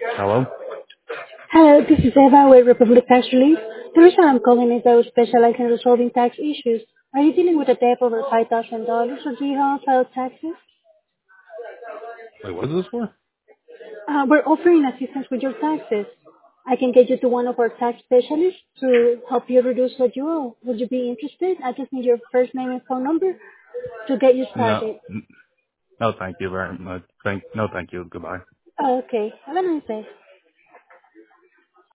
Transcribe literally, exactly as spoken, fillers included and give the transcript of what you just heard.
Hello? Hello, this is Eva with Republic Tax Relief. The reason I'm calling is that we specialize in resolving tax issues. Are you dealing with a debt over five thousand dollars or do you have filed taxes? Wait, what is this for? Uh, we're offering assistance with your taxes. I can get you to one of our tax specialists to help you reduce what you owe. Would you be interested? I just need your first name and phone number to get you No, started. n- no, thank you very much. Thank, no, thank you. Goodbye. Okay, have a nice day.